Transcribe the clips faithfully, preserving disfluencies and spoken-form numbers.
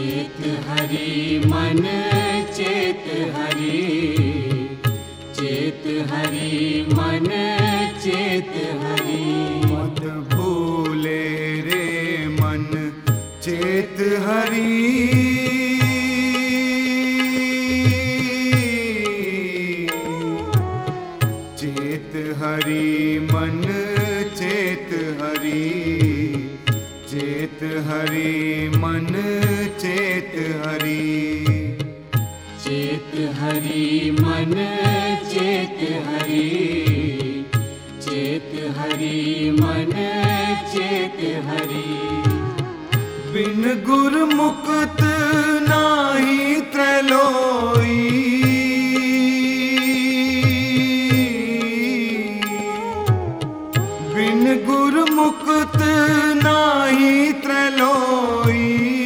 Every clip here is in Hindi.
चेत हरि मन चेत हरि, चेत हरि मन चेत हरि। मत भूले रे मन चेत हरि, चेत हरि मन चेत हरि, चेत हरि मन चेत हरि। चेत हरि मन चेत हरि, चेत हरि मन चेत हरि। बिन गुरमुक्त नाही त्रैलोई, बिन गुरमुक्त नाही त्रैलोई।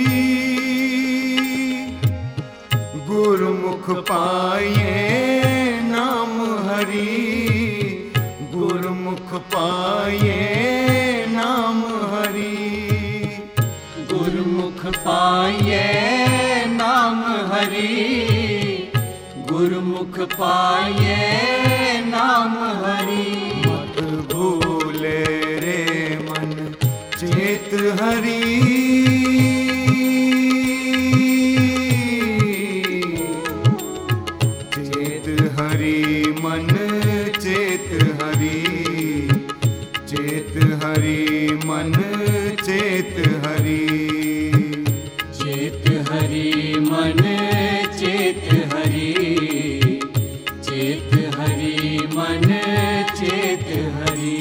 गुरमुख पाए नाम हरि, गुरमुख पाए नाम हरि। गुरुमुख पाए नाम हरि, गुरुमुख पाए नाम हरि। मत भूले रे मन चेत हरि, चेत हरि मन चेत हरि, चेत हरि मन चेत हरि। चेत हरि मन चेत हरि, चेत हरि मन चेत हरि।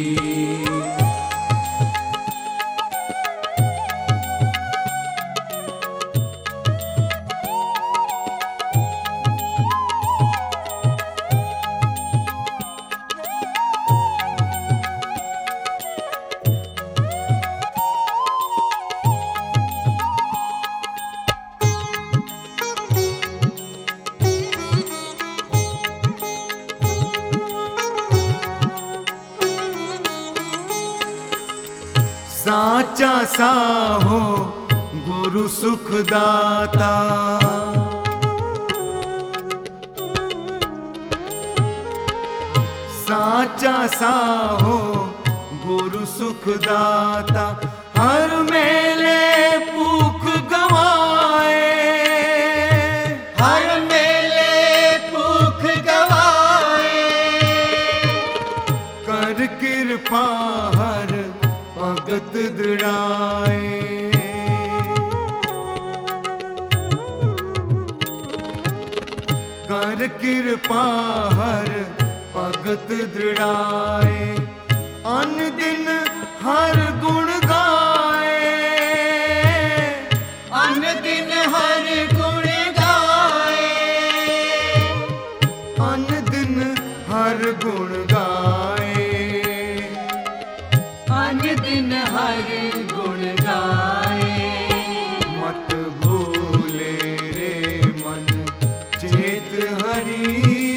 साचा साहो गुरु सुखदाता, साचा साहो गुरु सुखदाता। हर मेले भूख गवाए, हर मेले भूख गवाए, कर कृपा हर भगत दृढ़ाए। कर कृपा हर भगत दृढ़ाए। अन दिन हर गुण गाए, अन दिन हर गुण गाए, अन दिन हर गुण गाए। अन दिन हर गुण गाए। मत भूले रे मन चेत हरि,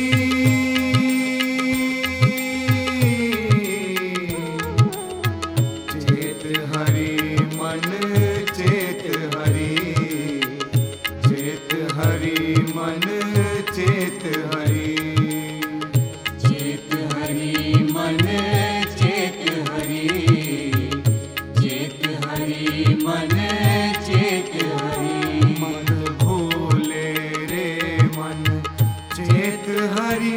चेत हरि मन चेत हरि, चेत हरि मन चेत हरि। चेत हरि मन चेत हरि, चेत हरि मन चेत हरि। मन भूले रे मन चेत हरि,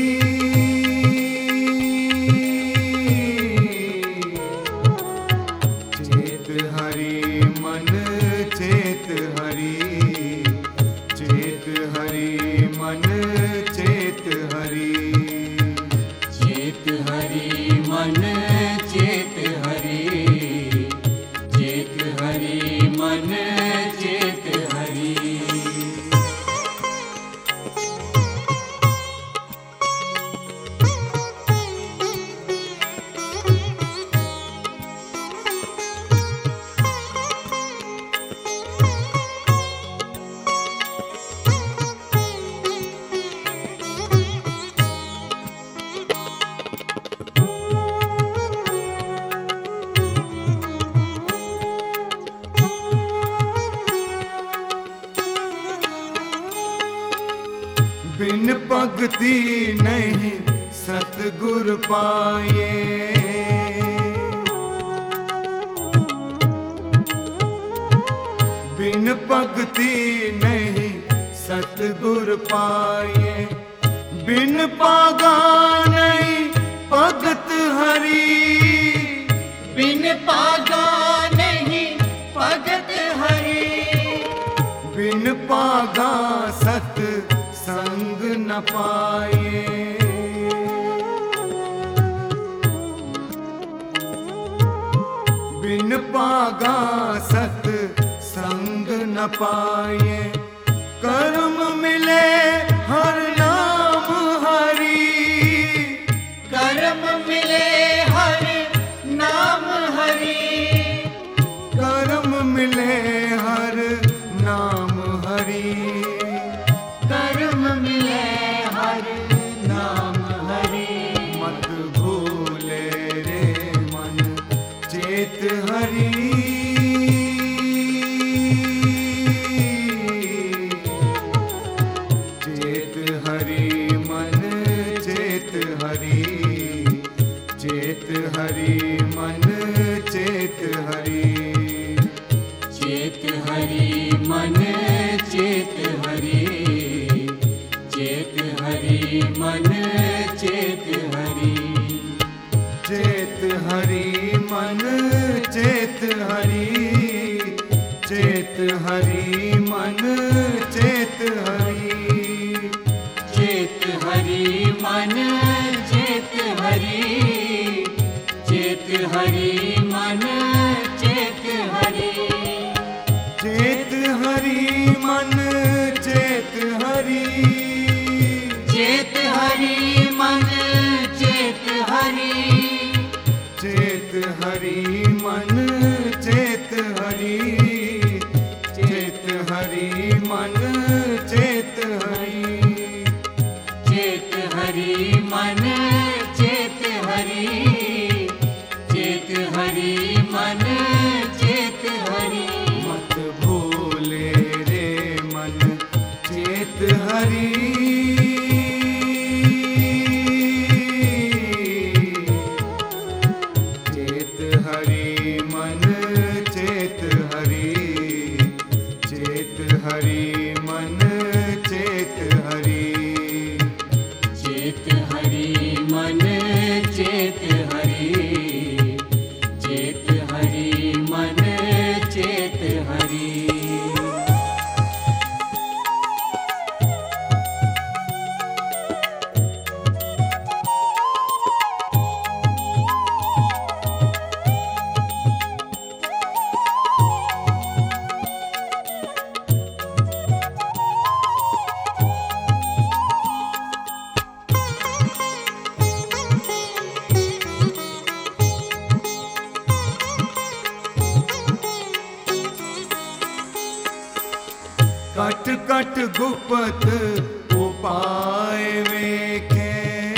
चेत हरि मन चेत हरि, चेत हरि मन चेत हरि। चेत हरि मन चेत हरि, चेत हरि मन चेत हरि। बिन भगति नहीं सतगुर पाए। बिन भगति नहीं सतगुर पाए। बिन पागा नहीं भगत हरि। बिन पागा नहीं भगत हरि। बिन पागा सत संग न पाए। बिन पागा सत संग न पाए। कर्म मिले हर नाम हरि। कर्म मिले हर नाम हरि। कर्म मिले हर नाम हरि। कर्म मिले हर नाम हरि। मत भूले रे मन चेत हरि। चेत हरि मन चेत हरि। चेत हरि मन चेत हरि। चेत हरि मन चेत हरि। चेत हरि मन चेत हरि। चेत हरि मन चेत हरि। चेत हरि मन चेत हरि। चेत हरि मन चेत हरि। चेत हरि मन चेत हरि। चेत हरि मन चेत हरि। चेत हरि मन चेत हरि। चेत हरि मन चेत हरि। चेत हरि मन चेत हरि। चेत हरि मन चेत हरि। चेत हरि मन चेत हरि। मत भूले रे मन चेत हरि। चेत हरि मन चेत हरि। चेत हरि मन चेत हरि। चेत हरि मन चेत हरि। चेत हरि मन चेत हरि। कट कट गुपत उपाय वेखे।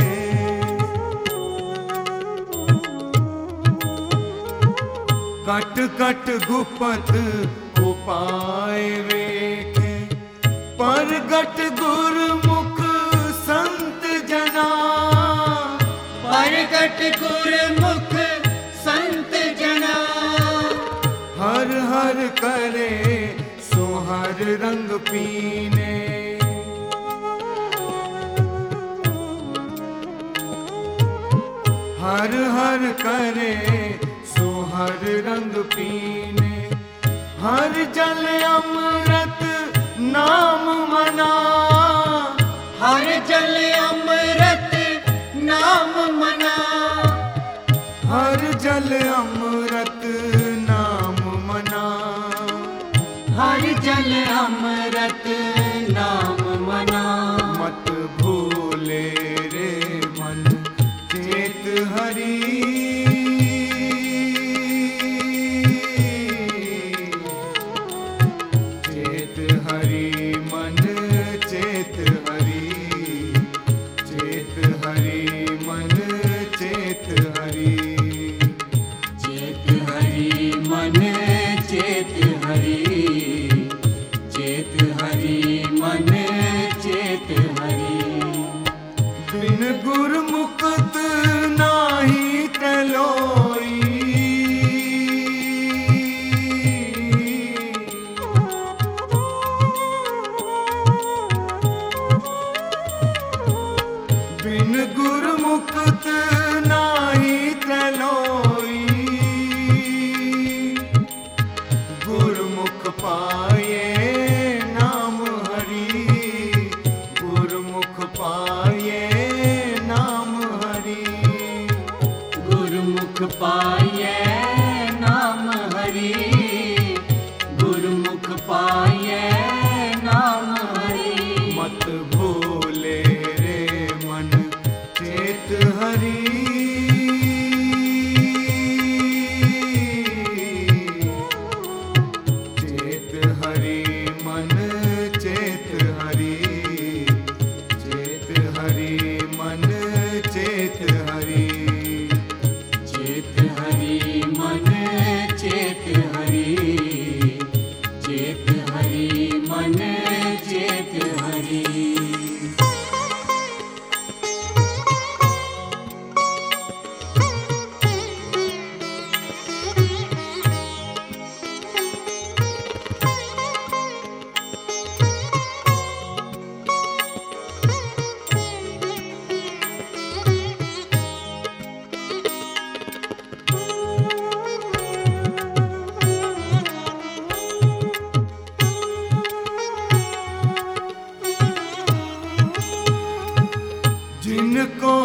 कट कट गुपत उपाय वेखे। परगट गुरमुख संत जना। परगट गुरमुख संत जना। हर हर करे सोहर रंग पीने। हर हर करे सोहर रंग पीने। हर जल अमृत नाम मना। हर जल अमृत नाम मना। हर जल अमृत नाम मना। हर जल अमृत नाम मना। मत भूले रे मन चेत हरि। चेत हरि मन चेत हरि। चेत हरि मन चेत हरि। चेत हरि मन चेत हरि। चेत हरि मन चेत हरि।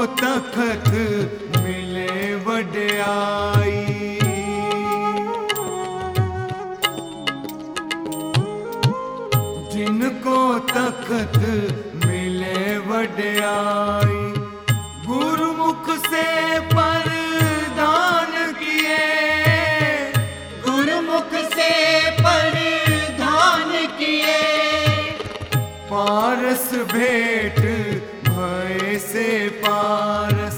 तखत मिले वड्याई। जिनको तखत मिले वड्याई, गुरुमुख से परिधान किए, गुरुमुख से परिधान किए। पारस भेंट भय से पारस,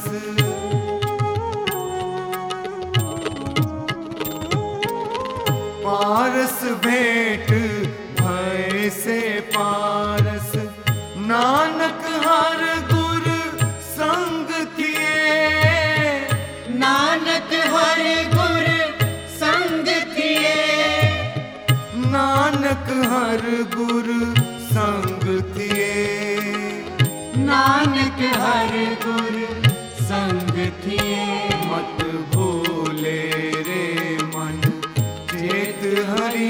पारस भेंट भय से पारस। नानक हर गुर संग किए, नानक हर गुर संग किए। नानक हर गुर संग किए। नानक हर गुर संग किए। मत भूले रे मन चेत हरि,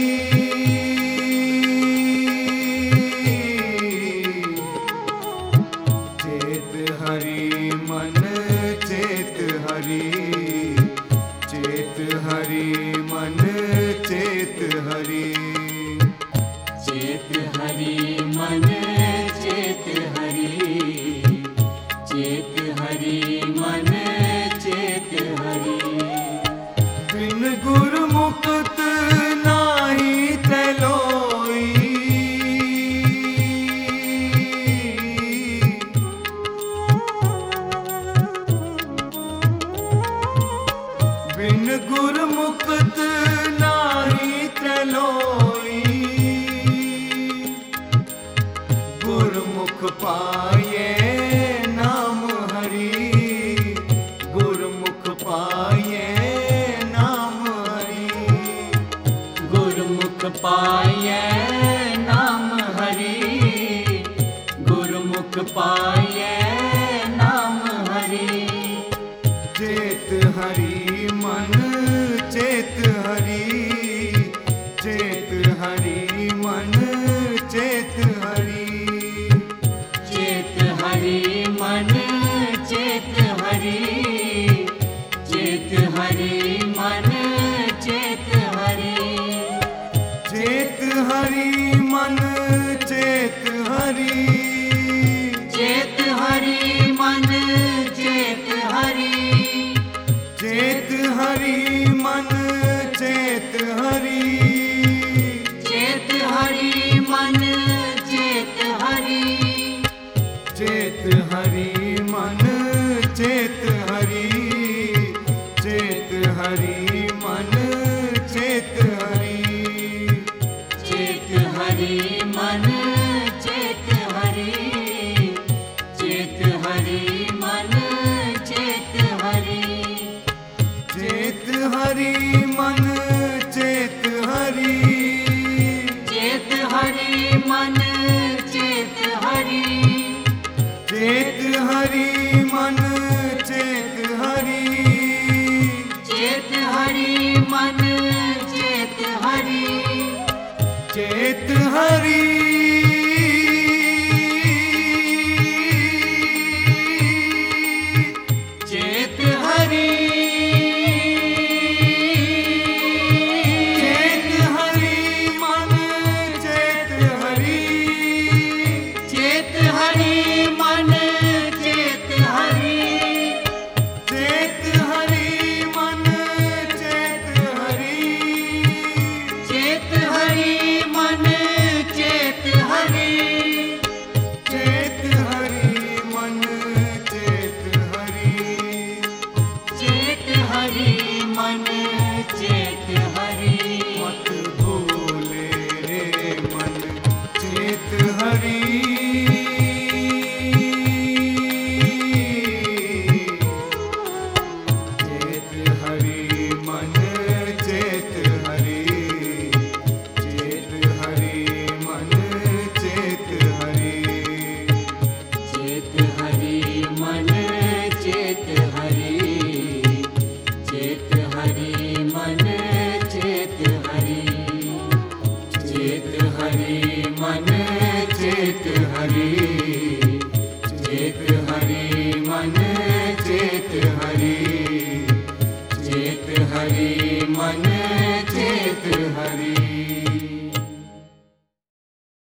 चेत हरि मन चेत हरि, चेत हरि मन चेत हरि। चेत हरि मन चेत हरि, चेत हरि मन चेत हरि। बिन गुरु मुक्त नाही तलोई, बिन गुरु मुक्त नाही तलोई। गुरमुख पाए नाम हरि, गुरमुख पाए नाम हरि। गुरुमुख पाए नाम हरि, गुरुमुख पाए नाम हरि। चेत हरि मन चेत हरि, चेत हरि मन चेत हरि। चेत हरि मन चेत हरि, चेत हरि मन चेत हरि। चेत हरि मन चेत हरि, चेत हरि मन चेत हरि। चेत हरि मन चेत हरि। चेत हरि मन चेत हरि। चेत हरि मन चेत हरि, चेत हरि मन चेत हरि। चेत हरि मन चेत हरि, चेत हरि मन चेत हरि। चेत हरि मन चेत हरि, चेत हरि मन चेत हरि। चेत हरि मन चेत हरि। चेत हरि मन चेत हरि। चेत हरि चेत हरि। चेत हरि मन चेत हरि। चेत हरि मन चेत हरि। चेत हरि मन चेत हरि। चेत हरि मन चेत हरि। चेत हरि मन चेत हरि। चेत हरि मन चेत हरि। मत भूले रे मन चेत हरि। चेत हरि मन चेत हरि। चेत हरि मन चेत हरि। चेत हरि मन चेत हरि। चेत हरि मन चेत हरि। चेत हरि मन चेत हरि। चेत हरि